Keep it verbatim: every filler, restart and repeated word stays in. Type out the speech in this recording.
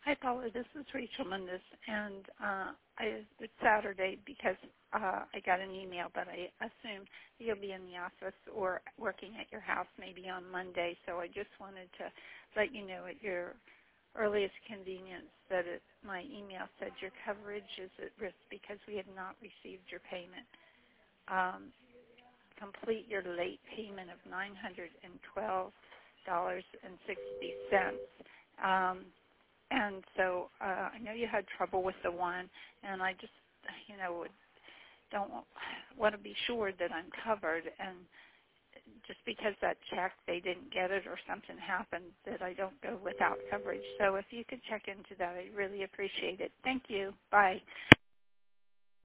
Hi, Paula. This is Rachel Mendez, and uh, I, it's Saturday because uh, I got an email, but I assume you'll be in the office or working at your house maybe on Monday. So I just wanted to let you know at your earliest convenience that it, my email said your coverage is at risk because we have not received your payment. Um, complete your late payment of nine hundred twelve dollars and sixty cents. Um, And so uh, I know you had trouble with the one, and I just, you know, would, don't want to be sure that I'm covered. And just because that check, they didn't get it or something happened, that I don't go without coverage. So if you could check into that, I'd really appreciate it. Thank you. Bye.